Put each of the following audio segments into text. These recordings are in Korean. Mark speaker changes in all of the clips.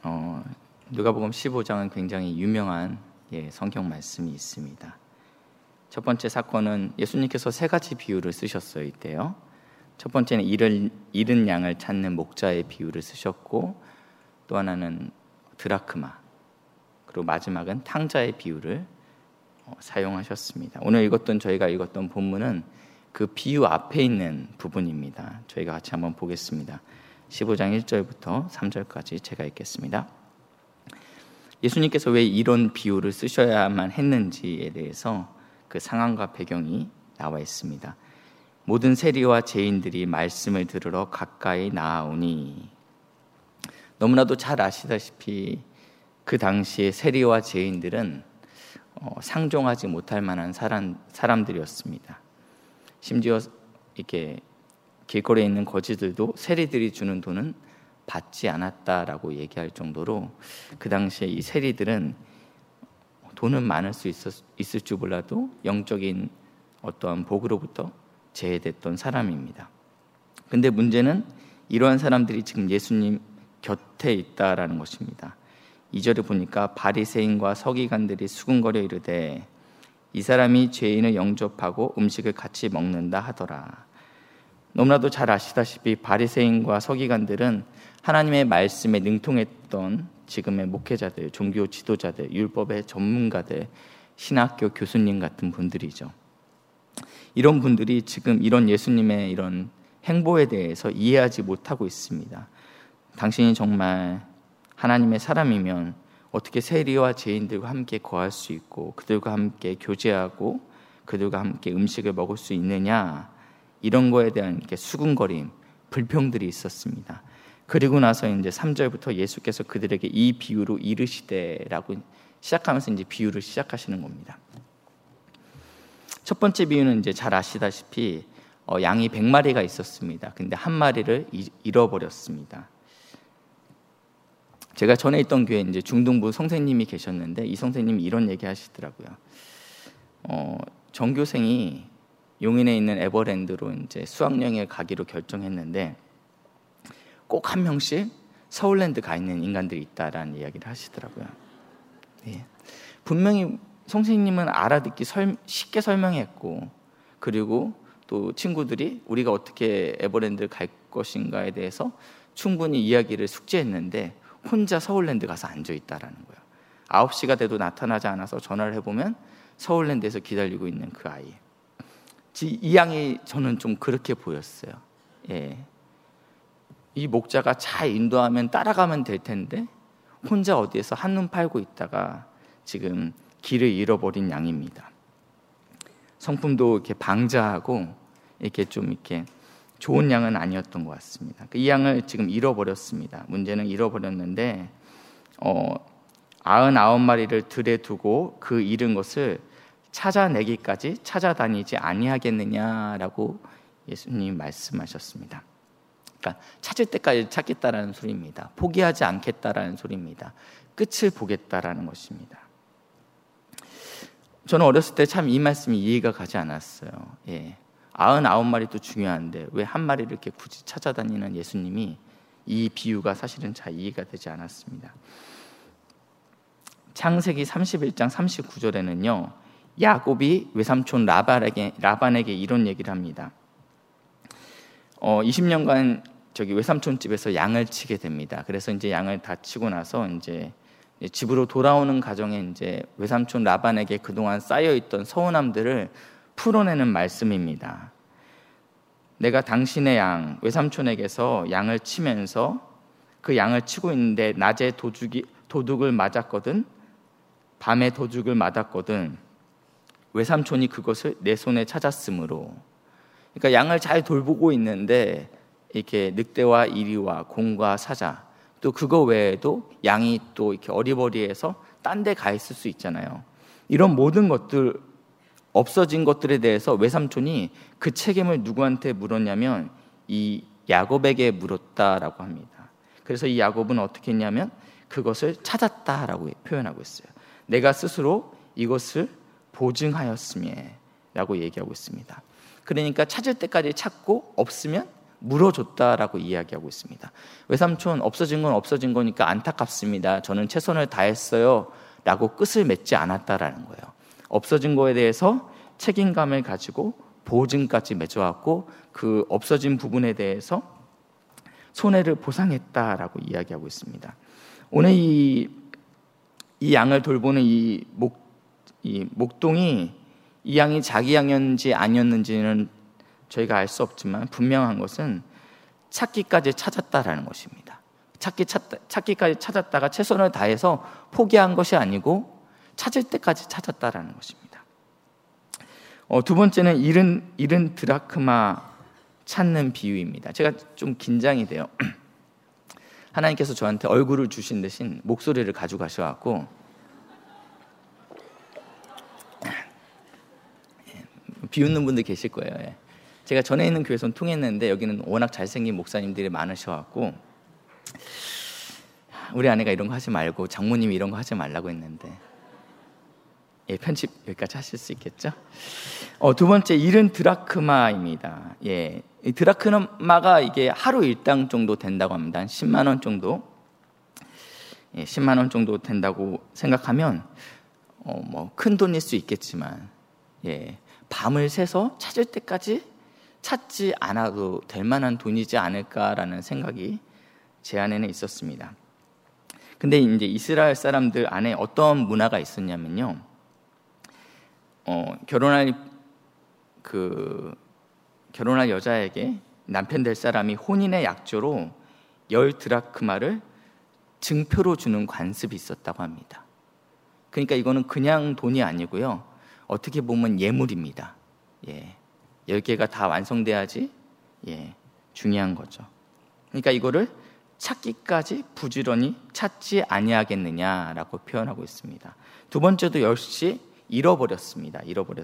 Speaker 1: 누가복음 15장은 굉장히 유명한 성경 말씀이 있습니다. 첫 번째 사건은 예수님께서 세 가지 비유를 쓰셨어요. 이때요. 첫 번째는 잃은 양을 찾는 목자의 비유를 쓰셨고, 또 하나는 드라크마, 그리고 마지막은 탕자의 비유를 사용하셨습니다. 오늘 저희가 읽었던 본문은 그 비유 앞에 있는 부분입니다. 저희가 같이 한번 보겠습니다. 15장 1절부터 3절까지 제가 읽겠습니다. 예수님께서 왜 이런 비유를 쓰셔야만 했는지에 대해서 그 상황과 배경이 나와 있습니다. 모든 세리와 죄인들이 말씀을 들으러 가까이 나아오니, 너무나도 잘 아시다시피 그 당시에 세리와 죄인들은 상종하지 못할 만한 사람들이었습니다. 심지어 이렇게 길거리에 있는 거지들도 세리들이 주는 돈은 받지 않았다라고 얘기할 정도로 그 당시에 이 세리들은 돈은 많을 수 있을 줄 몰라도 영적인 어떠한 복으로부터 제외됐던 사람입니다. 근데 문제는 이러한 사람들이 지금 예수님 곁에 있다라는 것입니다. 2절에 보니까 바리새인과 서기관들이 수군거려 이르되 이 사람이 죄인을 영접하고 음식을 같이 먹는다 하더라. 너무나도 잘 아시다시피 바리새인과 서기관들은 하나님의 말씀에 능통했던 지금의 목회자들, 종교 지도자들, 율법의 전문가들, 신학교 교수님 같은 분들이죠. 이런 분들이 지금 이런 예수님의 이런 행보에 대해서 이해하지 못하고 있습니다. 당신이 정말 하나님의 사람이면 어떻게 세리와 죄인들과 함께 거할 수 있고 그들과 함께 교제하고 그들과 함께 음식을 먹을 수 있느냐, 이런 거에 대한 이렇게 수군거림, 불평들이 있었습니다. 그리고 나서 이제 3절부터 예수께서 그들에게 이 비유로 이르시되라고 시작하면서 이제 비유를 시작하시는 겁니다. 첫 번째 비유는 이제 잘 아시다시피 양이 100마리가 있었습니다. 근데 한 마리를 잃어버렸습니다. 제가 전에 있던 교회에 이제 중등부 선생님이 계셨는데 이 선생님이 이런 얘기 하시더라고요. 전교생이 용인에 있는 에버랜드로 이제 수학여행을 가기로 결정했는데 꼭 한 명씩 서울랜드 가 있는 인간들이 있다라는 이야기를 하시더라고요. 분명히 선생님은 알아듣기 쉽게 설명했고, 그리고 또 친구들이 우리가 어떻게 에버랜드를 갈 것인가에 대해서 충분히 이야기를 숙지했는데 혼자 서울랜드 가서 앉아있다라는 거예요. 9시가 돼도 나타나지 않아서 전화를 해보면 서울랜드에서 기다리고 있는 그 아이. 이 양이 저는 좀 그렇게 보였어요. 이 목자가 잘 인도하면 따라가면 될 텐데 혼자 어디에서 한눈 팔고 있다가 지금 길을 잃어버린 양입니다. 성품도 이렇게 방자하고 이렇게 좀 이렇게 좋은 양은 아니었던 것 같습니다. 이 양을 지금 잃어버렸습니다. 문제는 잃어버렸는데 99마리를 들에 두고 그 잃은 것을 찾아내기까지 찾아다니지 아니하겠느냐라고 예수님이 말씀하셨습니다. 그러니까 찾을 때까지 찾겠다라는 소리입니다. 포기하지 않겠다라는 소리입니다. 끝을 보겠다라는 것입니다. 저는 어렸을 때 참 이 말씀이 이해가 가지 않았어요. 99마리도 중요한데 왜 한 마리를 이렇게 굳이 찾아다니는 예수님이, 이 비유가 사실은 잘 이해가 되지 않았습니다. 창세기 31장 39절에는요 야곱이 외삼촌 라반에게 이런 얘기를 합니다. 20년간 외삼촌 집에서 양을 치게 됩니다. 그래서 이제 양을 다 치고 나서 이제 집으로 돌아오는 과정에 이제 외삼촌 라반에게 그동안 쌓여있던 서운함들을 풀어내는 말씀입니다. 내가 당신의 양 외삼촌에게서 양을 치면서 그 양을 치고 있는데 낮에 도둑을 맞았거든, 밤에 도둑을 맞았거든, 외삼촌이 그것을 내 손에 찾았으므로. 그러니까 양을 잘 돌보고 있는데 이렇게 늑대와 이리와 곰과 사자, 또 그거 외에도 양이 또 이렇게 어리버리해서 딴 데 가 있을 수 있잖아요. 이런 모든 것들, 없어진 것들에 대해서 외삼촌이 그 책임을 누구한테 물었냐면 이 야곱에게 물었다라고 합니다. 그래서 이 야곱은 어떻게 했냐면 그것을 찾았다라고 표현하고 있어요. 내가 스스로 이것을 보증하였음에 라고 얘기하고 있습니다. 그러니까 찾을 때까지 찾고 없으면 물어줬다라고 이야기하고 있습니다. 외삼촌, 없어진 건 없어진 거니까 안타깝습니다. 저는 최선을 다했어요 라고 끝을 맺지 않았다라는 거예요. 없어진 거에 대해서 책임감을 가지고 보증까지 맺어왔고 그 없어진 부분에 대해서 손해를 보상했다라고 이야기하고 있습니다. 오늘 이 양을 돌보는 이 목동이 이 양이 자기 양이었는지 아니었는지는 저희가 알 수 없지만 분명한 것은 찾기까지 찾았다라는 것입니다. 찾기까지 찾았다가 최선을 다해서 포기한 것이 아니고 찾을 때까지 찾았다라는 것입니다. 두 번째는 잃은 드라크마 찾는 비유입니다. 제가 좀 긴장이 돼요. 하나님께서 저한테 얼굴을 주신 대신 목소리를 가져가셔갖고 비웃는 분들 계실 거예요. 제가 전에 있는 교회에서는 통했는데 여기는 워낙 잘생긴 목사님들이 많으셔갖고 우리 아내가 이런 거 하지 말고 장모님이 이런 거 하지 말라고 했는데 편집 여기까지 하실 수 있겠죠? 두 번째, 잃은 드라크마입니다. 이 드라크마가 이게 하루 일당 정도 된다고 합니다. 한 10만 원 정도. 10만 원 정도 된다고 생각하면 뭐 큰 돈일 수 있겠지만 밤을 새서 찾을 때까지 찾지 않아도 될 만한 돈이지 않을까라는 생각이 제 안에는 있었습니다. 근데 이제 이스라엘 사람들 안에 어떤 문화가 있었냐면요. 결혼할 여자에게 남편 될 사람이 혼인의 약조로 10드라크마를 증표로 주는 관습이 있었다고 합니다. 그러니까 이거는 그냥 돈이 아니고요. 어떻게 보면 예물입니다. 10개가 다 완성돼야지 중요한 거죠. 그러니까 이거를 찾기까지 부지런히 찾지 아니하겠느냐라고 표현하고 있습니다. 두 번째도 역시 잃어버렸습니다.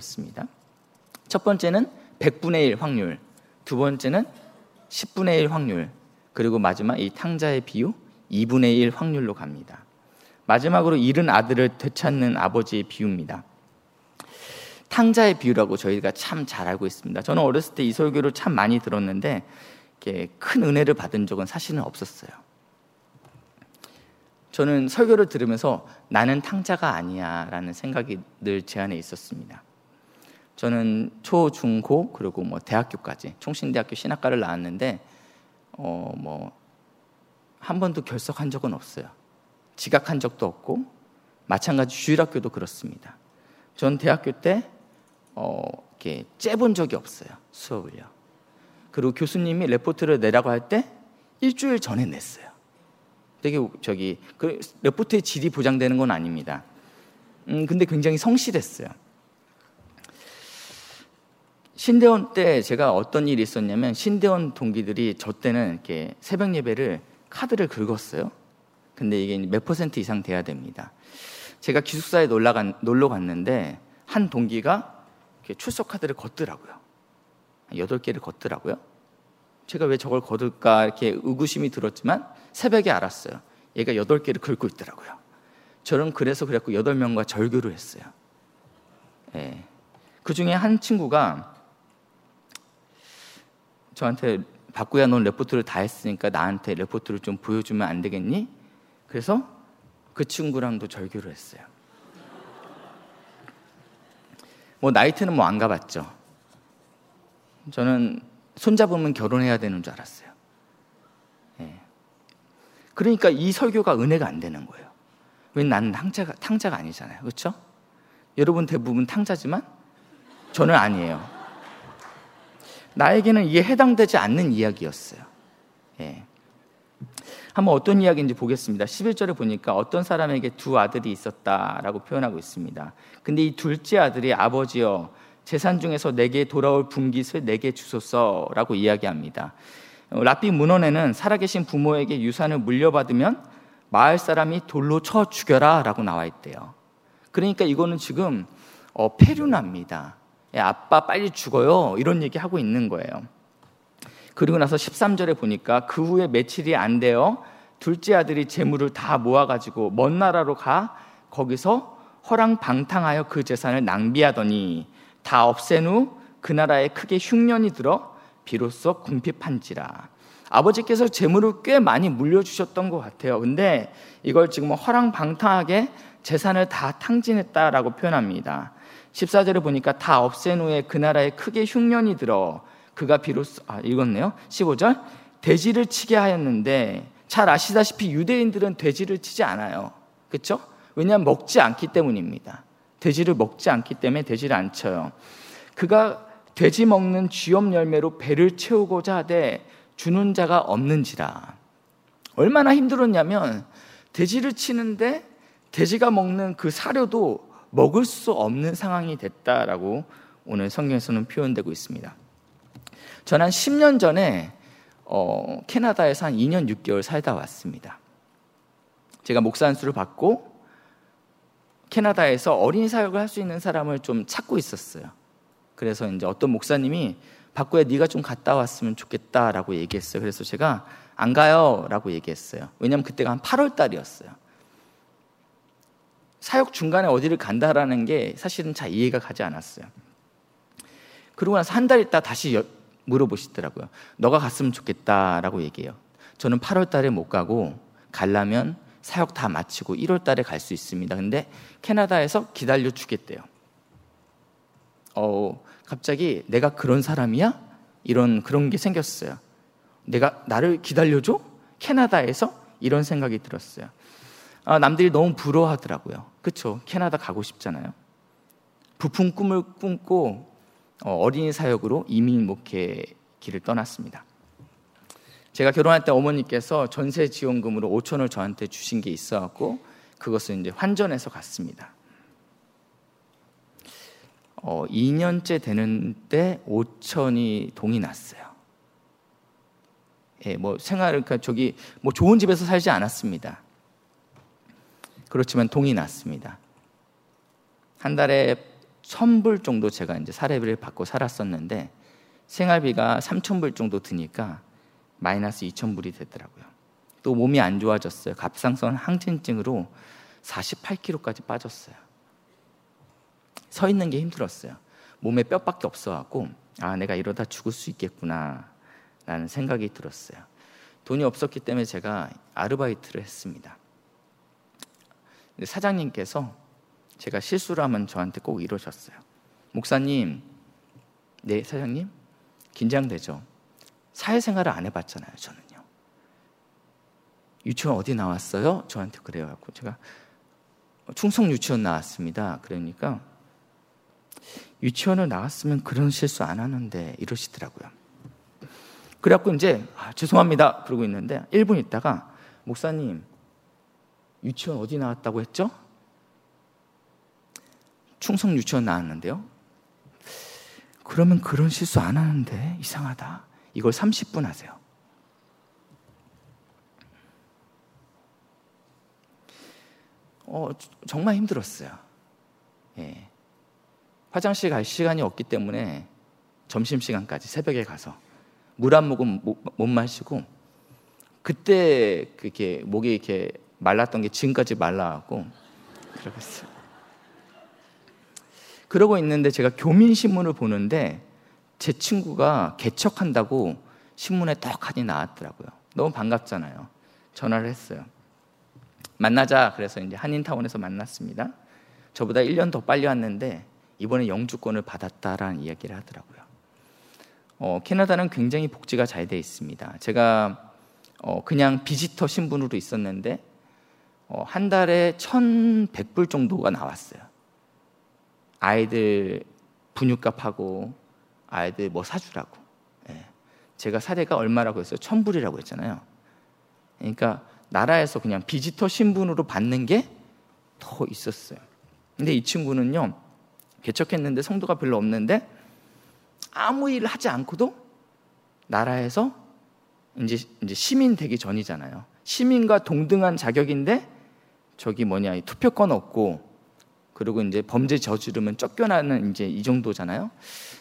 Speaker 1: 첫 번째는 100분의 1 확률, 두 번째는 10분의 1 확률, 그리고 마지막 이 탕자의 비유 2분의 1 확률로 갑니다. 마지막으로 잃은 아들을 되찾는 아버지의 비유입니다. 탕자의 비유라고 저희가 참 잘 알고 있습니다. 저는 어렸을 때 이 설교를 참 많이 들었는데 큰 은혜를 받은 적은 사실은 없었어요. 저는 설교를 들으면서 나는 탕자가 아니야 라는 생각이 늘 제 안에 있었습니다. 저는 초, 중, 고 그리고 대학교까지 총신대학교 신학과를 나왔는데 한 번도 결석한 적은 없어요. 지각한 적도 없고 마찬가지 주일학교도 그렇습니다. 전 대학교 때 이렇게 째본 적이 없어요. 수업을요. 그리고 교수님이 레포트를 내라고 할 때 일주일 전에 냈어요. 되게 그 레포트의 질이 보장되는 건 아닙니다. 근데 굉장히 성실했어요. 신대원 때 제가 어떤 일이 있었냐면 갔냐면 동기들이 저 때는 이렇게 새벽 예배를 카드를 긁었어요. 근데 이게 몇 % 이상 돼야 됩니다. 제가 기숙사에 놀러 갔는데 한 동기가 출석 카드를 걷더라고요. 8개를 걷더라고요. 제가 왜 저걸 걷을까 이렇게 의구심이 들었지만 새벽에 알았어요. 얘가 8개를 긁고 있더라고요. 저는 그래갖고 8명과 절교를 했어요. 그 중에 한 친구가 저한테 바꾸야 넌 레포트를 다 했으니까 나한테 레포트를 좀 보여주면 안 되겠니? 그래서 그 친구랑도 절교를 했어요. 나이트는 안 가봤죠. 저는 손잡으면 결혼해야 되는 줄 알았어요. 그러니까 이 설교가 은혜가 안 되는 거예요. 왜 나는 탕자가 아니잖아요. 그렇죠? 여러분 대부분 탕자지만 저는 아니에요. 나에게는 이게 해당되지 않는 이야기였어요. 한번 어떤 이야기인지 보겠습니다. 11절에 보니까 어떤 사람에게 2 아들이 있었다라고 표현하고 있습니다. 근데 이 둘째 아들이 아버지여 재산 중에서 내게 돌아올 분깃을 내게 주소서라고 이야기합니다. 랍비 문헌에는 살아계신 부모에게 유산을 물려받으면 마을 사람이 돌로 쳐 죽여라 라고 나와 있대요. 그러니까 이거는 지금 폐륜합니다. 아빠 빨리 죽어요 이런 얘기 하고 있는 거예요. 그리고 나서 13절에 보니까 그 후에 며칠이 안 되어 둘째 아들이 재물을 다 모아가지고 먼 나라로 가 거기서 허랑방탕하여 그 재산을 낭비하더니 다 없앤 후 그 나라에 크게 흉년이 들어 비로소 궁핍한지라. 아버지께서 재물을 꽤 많이 물려주셨던 것 같아요. 근데 이걸 지금 허랑방탕하게 재산을 다 탕진했다라고 표현합니다. 14절을 보니까 다 없앤 후에 그 나라에 크게 흉년이 들어 그가 비로소 읽었네요. 15절 돼지를 치게 하였는데, 잘 아시다시피 유대인들은 돼지를 치지 않아요. 그렇죠? 왜냐하면 먹지 않기 때문입니다. 돼지를 먹지 않기 때문에 돼지를 안 쳐요. 그가 돼지 먹는 쥐염 열매로 배를 채우고자 하되 주는 자가 없는지라. 얼마나 힘들었냐면 돼지를 치는데 돼지가 먹는 그 사료도 먹을 수 없는 상황이 됐다라고 오늘 성경에서는 표현되고 있습니다. 저는 한 10년 전에 캐나다에서 한 2년 6개월 살다 왔습니다. 제가 목사 안수를 받고 캐나다에서 어린이 사역을 할 수 있는 사람을 좀 찾고 있었어요. 그래서 이제 어떤 목사님이 바꾸야 네가 좀 갔다 왔으면 좋겠다라고 얘기했어요. 그래서 제가 안 가요라고 얘기했어요. 왜냐하면 그때가 한 8월 달이었어요. 사역 중간에 어디를 간다라는 게 사실은 잘 이해가 가지 않았어요. 그러고 나서 한 달 있다 다시 물어보시더라고요. 너가 갔으면 좋겠다라고 얘기해요. 저는 8월 달에 못 가고 가려면 사역 다 마치고 1월 달에 갈 수 있습니다. 근데 캐나다에서 기다려 주겠대요. 갑자기 내가 그런 사람이야? 그런 게 생겼어요. 나를 기다려줘? 캐나다에서? 이런 생각이 들었어요. 남들이 너무 부러워하더라고요. 그렇죠? 캐나다 가고 싶잖아요. 부푼 꿈을 꿈고 어린이 사역으로 이민 목회 길을 떠났습니다. 제가 결혼할 때 어머니께서 전세 지원금으로 5천을 저한테 주신 게 있어갖고 그것을 이제 환전해서 갔습니다. 2년째 되는데 5천이 동이 났어요. 예, 그러니까 좋은 집에서 살지 않았습니다. 그렇지만 동이 났습니다. 한 달에 1,000불 정도 제가 이제 사례비를 받고 살았었는데 생활비가 3,000불 정도 드니까 마이너스 2,000불이 되더라고요. 또 몸이 안 좋아졌어요. 갑상선 항진증으로 48kg까지 빠졌어요. 서 있는 게 힘들었어요. 몸에 뼈밖에 없어갖고 내가 이러다 죽을 수 있겠구나 라는 생각이 들었어요. 돈이 없었기 때문에 제가 아르바이트를 했습니다. 사장님께서 제가 실수를 하면 저한테 꼭 이러셨어요. 목사님, 네 사장님, 긴장되죠? 사회생활을 안 해봤잖아요. 저는요. 유치원 어디 나왔어요? 저한테 그래갖고 제가 충성 유치원 나왔습니다. 그러니까 유치원을 나왔으면 그런 실수 안 하는데 이러시더라고요. 그래갖고 이제 죄송합니다 그러고 있는데 1분 있다가 목사님 유치원 어디 나왔다고 했죠? 충성 유치원 나왔는데요. 그러면 그런 실수 안 하는데 이상하다. 이걸 30분 하세요. 정말 힘들었어요. 예. 화장실 갈 시간이 없기 때문에 점심시간까지 새벽에 가서 물 한 모금 못 마시고 그때 그렇게 목이 이렇게 말랐던 게 지금까지 말라갖고 그러겠어요. 그러고 있는데 제가 교민신문을 보는데 제 친구가 개척한다고 신문에 떡하니 나왔더라고요. 너무 반갑잖아요. 전화를 했어요. 만나자. 그래서 이제 한인타운에서 만났습니다. 저보다 1년 더 빨리 왔는데 이번에 영주권을 받았다라는 이야기를 하더라고요. 캐나다는 굉장히 복지가 잘 돼 있습니다. 제가 그냥 비지터 신분으로 있었는데 한 달에 1,100불 정도가 나왔어요. 아이들 분유값하고 아이들 사주라고. 예. 제가 사례가 얼마라고 했어요? 1,000불이라고 했잖아요. 그러니까 나라에서 그냥 비지터 신분으로 받는 게 더 있었어요. 근데 이 친구는요, 개척했는데 성도가 별로 없는데 아무 일을 하지 않고도 나라에서 이제 시민 되기 전이잖아요. 시민과 동등한 자격인데 투표권 없고 그리고 이제 범죄 저지르면 쫓겨나는 이제 이 정도잖아요.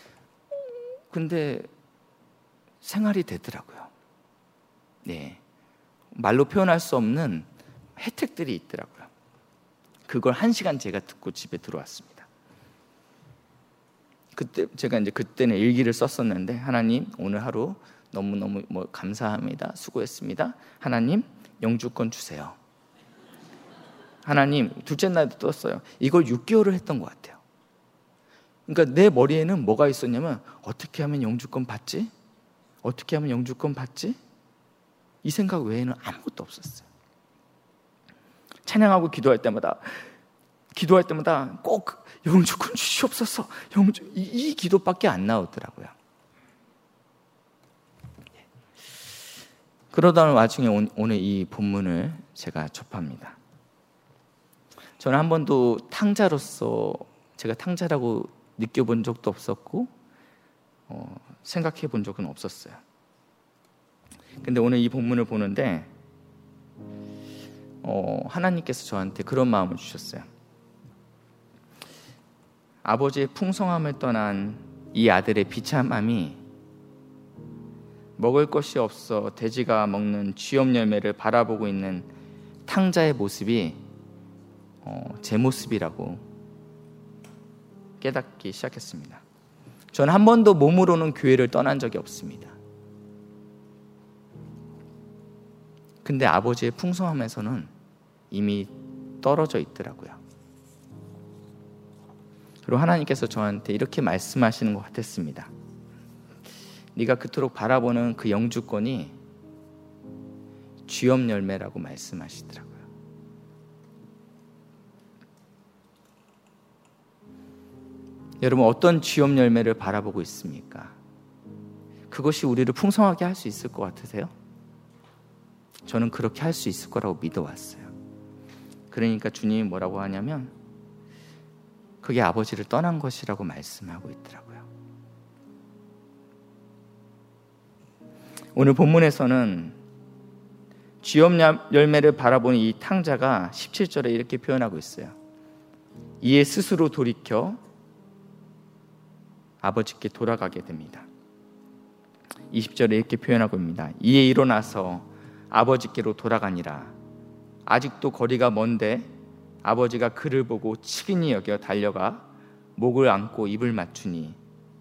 Speaker 1: 근데 생활이 되더라고요. 네. 말로 표현할 수 없는 혜택들이 있더라고요. 그걸 1시간 제가 듣고 집에 들어왔습니다. 그때 제가 이제 그때는 일기를 썼었는데, 하나님 오늘 하루 너무너무 감사합니다. 수고했습니다. 하나님 영주권 주세요. 하나님, 둘째 날도 떴어요. 이걸 6개월을 했던 것 같아요. 그러니까 내 머리에는 뭐가 있었냐면, 어떻게 하면 영주권 받지? 어떻게 하면 영주권 받지? 이 생각 외에는 아무것도 없었어요. 찬양하고 기도할 때마다 꼭 영주권 주시옵소서. 이 기도밖에 안 나오더라고요. 그러던 와중에 오늘 이 본문을 제가 접합니다. 저는 한 번도 탕자로서 제가 탕자라고 느껴본 적도 없었고 생각해 본 적은 없었어요. 근데 오늘 이 본문을 보는데 하나님께서 저한테 그런 마음을 주셨어요. 아버지의 풍성함을 떠난 이 아들의 비참함이 먹을 것이 없어 돼지가 먹는 쥐염 열매를 바라보고 있는 탕자의 모습이 제 모습이라고 깨닫기 시작했습니다. 저는 한 번도 몸으로는 교회를 떠난 적이 없습니다. 근데 아버지의 풍성함에서는 이미 떨어져 있더라고요. 그리고 하나님께서 저한테 이렇게 말씀하시는 것 같았습니다. 네가 그토록 바라보는 그 영주권이 쥐염 열매라고 말씀하시더라고요. 여러분, 어떤 쥐염 열매를 바라보고 있습니까? 그것이 우리를 풍성하게 할 수 있을 것 같으세요? 저는 그렇게 할 수 있을 거라고 믿어왔어요. 그러니까 주님이 뭐라고 하냐면, 그게 아버지를 떠난 것이라고 말씀하고 있더라고요. 오늘 본문에서는 쥐염 열매를 바라보는 이 탕자가 17절에 이렇게 표현하고 있어요. 이에 스스로 돌이켜 아버지께 돌아가게 됩니다. 20절에 이렇게 표현하고 있습니다. 이에 일어나서 아버지께로 돌아가니라. 아직도 거리가 먼데 아버지가 그를 보고 치근히 여겨 달려가 목을 안고 입을 맞추니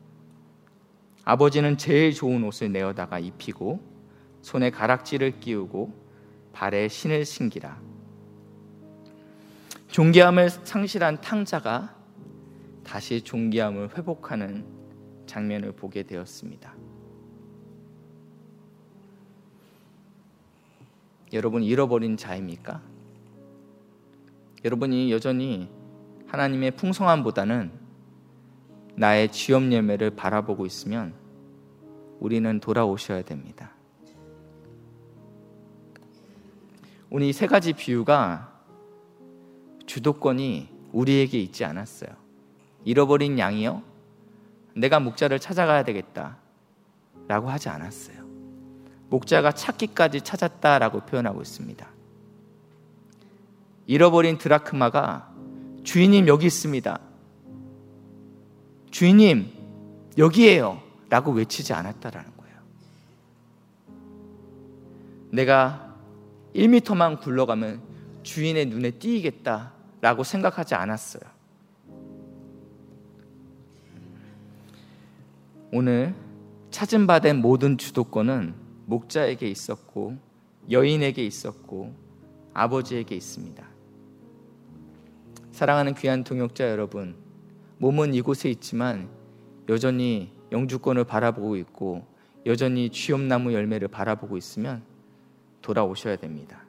Speaker 1: 아버지는 제일 좋은 옷을 내어다가 입히고 손에 가락지를 끼우고 발에 신을 신기라. 존귀함을 상실한 탕자가 다시 존귀함을 회복하는 장면을 보게 되었습니다. 여러분, 잃어버린 자입니까? 여러분이 여전히 하나님의 풍성함보다는 나의 쥐염 열매를 바라보고 있으면 우리는 돌아오셔야 됩니다. 오늘 이 세 가지 비유가 주도권이 우리에게 있지 않았어요. 잃어버린 양이요? 내가 목자를 찾아가야 되겠다 라고 하지 않았어요. 목자가 찾기까지 찾았다라고 표현하고 있습니다. 잃어버린 드라크마가 주인님 여기 있습니다. 주인님 여기에요 라고 외치지 않았다라는 거예요. 내가 1m만 굴러가면 주인의 눈에 띄겠다 라고 생각하지 않았어요. 오늘 찾은 바 된 모든 주도권은 목자에게 있었고 여인에게 있었고 아버지에게 있습니다. 사랑하는 귀한 동역자 여러분, 몸은 이곳에 있지만 여전히 영주권을 바라보고 있고 여전히 쥐염나무 열매를 바라보고 있으면 돌아오셔야 됩니다.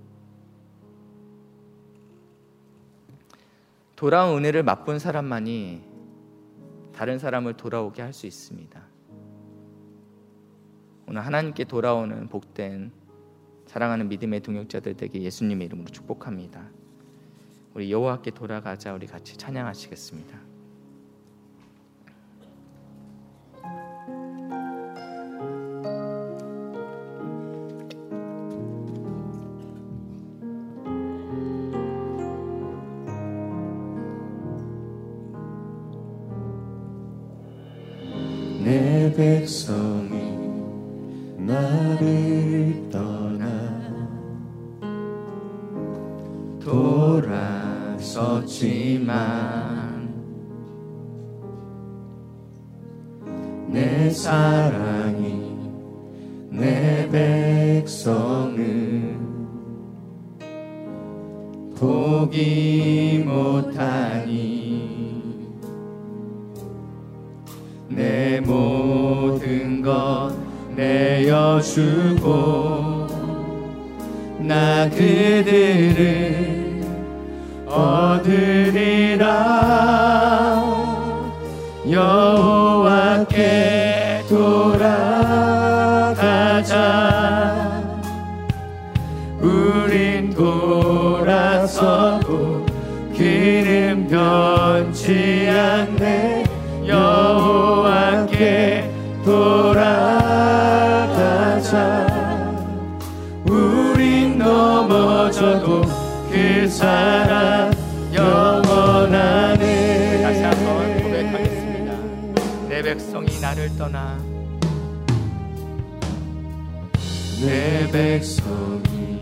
Speaker 1: 돌아온 은혜를 맛본 사람만이 다른 사람을 돌아오게 할 수 있습니다. 오늘 하나님께 돌아오는 복된 사랑하는 믿음의 동역자들 되게 예수님의 이름으로 축복합니다. 우리 여호와께 돌아가자. 우리 같이 찬양하시겠습니다.
Speaker 2: 내 백성이 나를 떠나
Speaker 1: 돌아섰지만
Speaker 2: 사랑이 내 백성을 포기 못하니 내 모든 것 내어주고 나 그들을 얻으리라. 여호와께 돌아가자. 우린 돌아서고 그는 변치 않네. 여호와께 돌아가자. 우린 넘어져도 그 사랑 영원하네.
Speaker 1: 다시 한번 고백하겠습니다. 내 백성이 나를 떠나,
Speaker 2: 내 백성이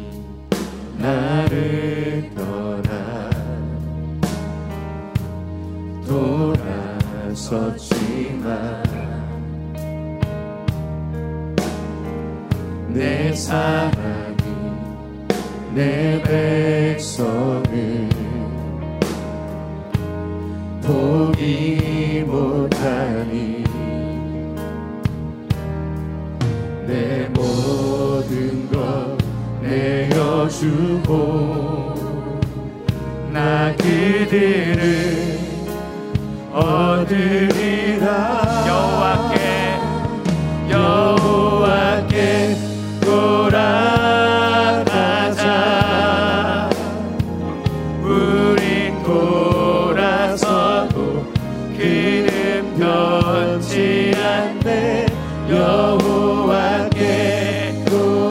Speaker 2: 나를 떠나 돌아섰지만 내 사랑이 내 백성을 포기 못하니 내 모든 것 내어주고 나 그들을 얻으리라. 여호와께 돌아가자. 우린 돌아서고 그는 변치 않네. 여호와께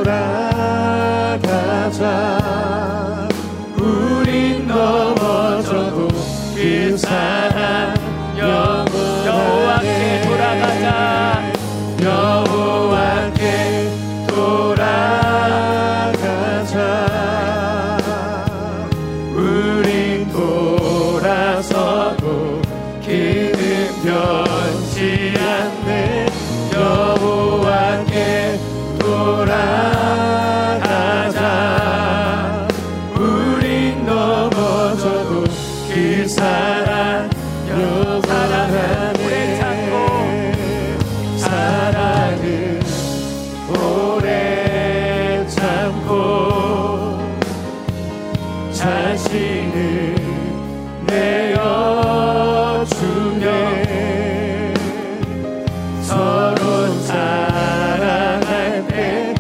Speaker 2: 돌아가자. 우린 넘어져도 그 사랑
Speaker 1: 여호와께 돌아가자.
Speaker 2: 여호와께 돌아가자. 우린 돌아서고 그는 변치 않네. 여호와께 돌아가자. 우린 넘어져도 그 사랑 영원하네. 사랑은 오래 참고 자신을 내어주네. 서로 사랑할 때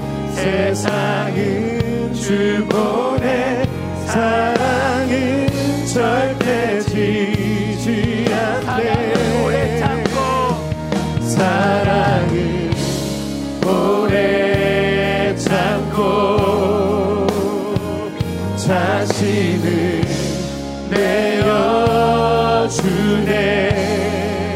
Speaker 2: 세상은 주보내. 사랑은 절대 지지 않네. 사랑은 오래 참고 자신을 내어주네.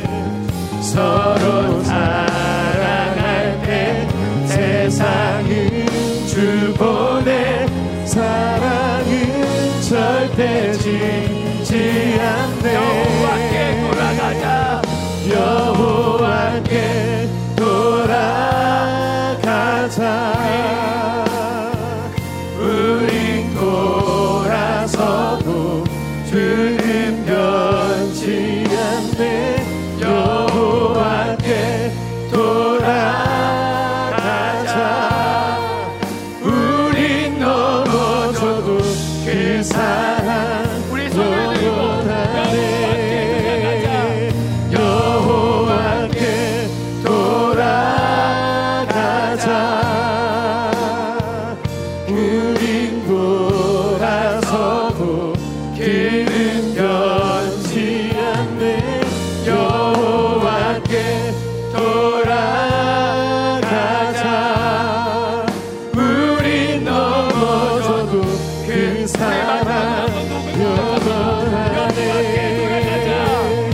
Speaker 2: 서로 사랑할 때 세상은 주보내. 사랑은 절대 지지 않네.
Speaker 1: 여호와께 돌아가자.
Speaker 2: 여호와께 돌아가자. 우린 돌아서도 주는 변치 않네. 여호와께 돌아가자. 우린 넘어져도 그 사랑 영원하네. 여호와께 돌아가자. 우린 돌아서고 그는 변치 않네. 여호와께 돌아가자. 우린 넘어져도 그 사랑 영원하네.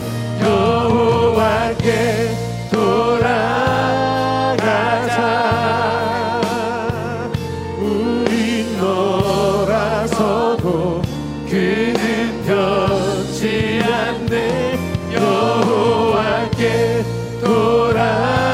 Speaker 2: 여호와께 돌아가자. 우린 돌아서고 그는 변치 않네. 여호와께 돌아가자.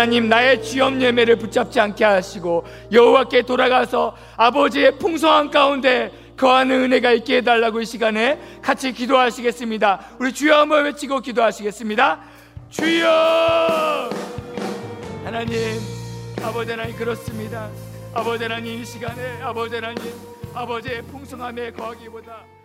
Speaker 3: 하나님, 나의 죄업 열매를 붙잡지 않게 하시고 여호와께 돌아가서 아버지의 풍성한 가운데 거하는 은혜가 있게 해달라고 이 시간에 같이 기도하시겠습니다. 우리 주여 한번 외치고 기도하시겠습니다. 주여! 하나님, 아버지 하나님, 그렇습니다. 아버지 하나님, 이 시간에 아버지 하나님, 아버지의 풍성함에 거하기보다